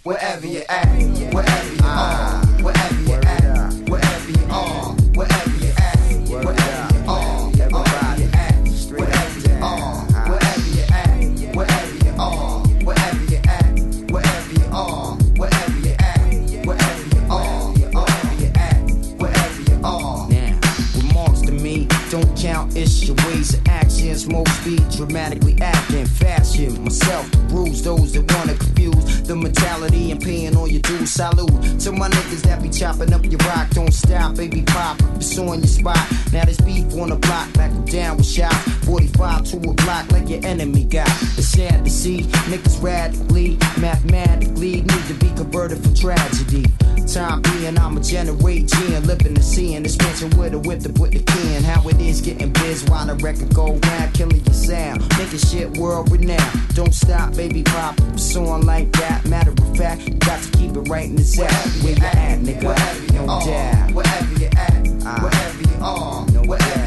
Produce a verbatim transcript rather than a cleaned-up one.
wherever you at, wherever you are, wherever you at, wherever you are, wherever you at, wherever you are, wherever you at, wherever you are, wherever you at, wherever you are, wherever you at, wherever you are, wherever you at, wherever you are, wherever you at, wherever you are. Now, remarks to me don't count, it's your ways and actions. Most be dramatically acting, fashion myself to bruise those that wanna confuse the mentality and paying all your dues. Salute to my niggas that be chopping up your rock. Don't stop, baby, pop, it's on your spot. Now there's beef on the block, back down with shot. forty-five to a block like your enemy got. It's sad to see niggas radically, mathematically need to be converted for tragedy. Time being, I'ma generate G and living and seeing this mansion with a whip to put the key in. How it is getting biz while the record go round, killing your sound, making shit world renowned. Don't stop, baby, pop, it's on like that. Matter of fact, you got to keep it right in the zap. Where you at, nigga? Wherever you no are, doubt. Wherever you at, uh, wherever you are, no wherever